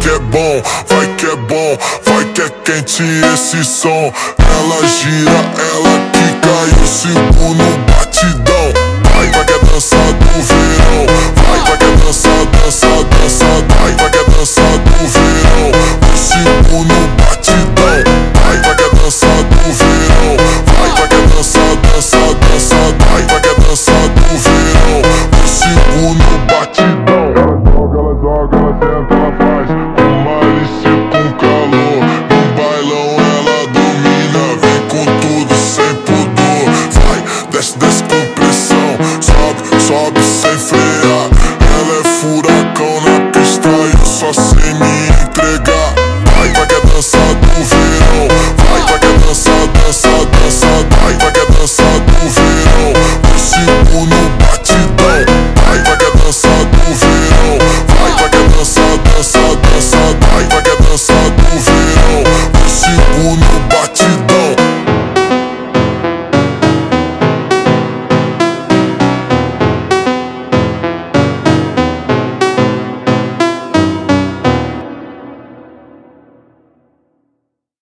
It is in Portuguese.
que é bom, vai que é bom, vai que é quente esse som. Ela gira, ela quica e o segundo batidão. Vai que é dança do verão, vai que é dança, dança, dança. Vai que é dança do verão, o segundo batidão. Vai que é dança do verão, vai que é dança, dança, dança. Vai que é dança do verão, o segundo batidão. Ela joga, ela senta, ela